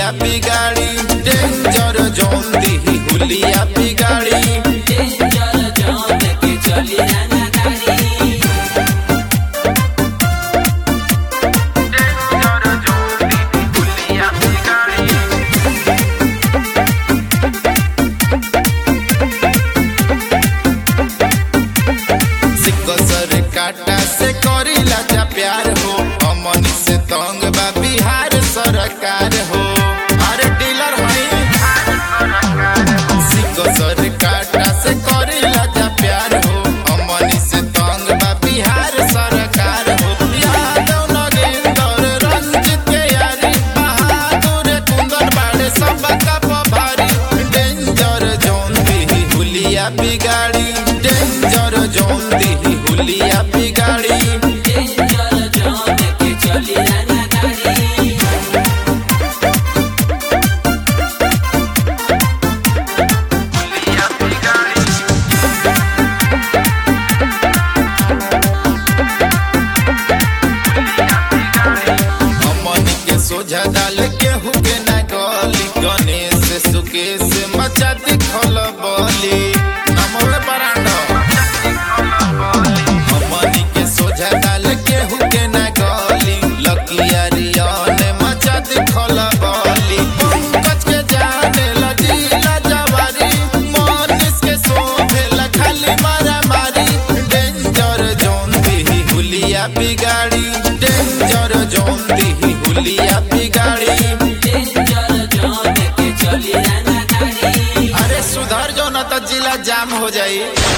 हुलिया बिगाड़ी डेंजर जोन दी हुलिया बिगाड़ी डेंजर जोन के चली जाना गाड़ी डेंजर जोन दी हुलिया बिगाड़ी सिकसर काटा से करीला जा प्यार हो अमन से तंग बा बिहार सरकार हो अरे डीलर है सिकसर काटा से करीला जा प्यार हो अमन से तंग बा बिहार सरकार हो यादव नरेंद्र रंजित के यारी बहादुर कुंदन बाड़े सब का भारी डेंजर जोन दी हुलिया बिगाड़ी डेंजर जोन दी हुलिया बिगाड़ी डेंजर जोन के चली जाना गाड़ी अमन के सोझा डाल के हुके ना गली गणेश सुकेश मचा दिखल बली नमोरे बरांडो अमन के सोझा डाल के हुके ना गली लकिया रियन मचा दिखल बली पंकज के जाने लजीला जवारी मनीष के सोभे खाली मारा मारी डेंजर जोन दी हुलिया बिगाड़ी डेंजर जोन दी हुलिया बिगाड़ी डेंजर जोन के चली जाना गाड़ी अरे सुधर जो न तो जिला जाम हो जाई।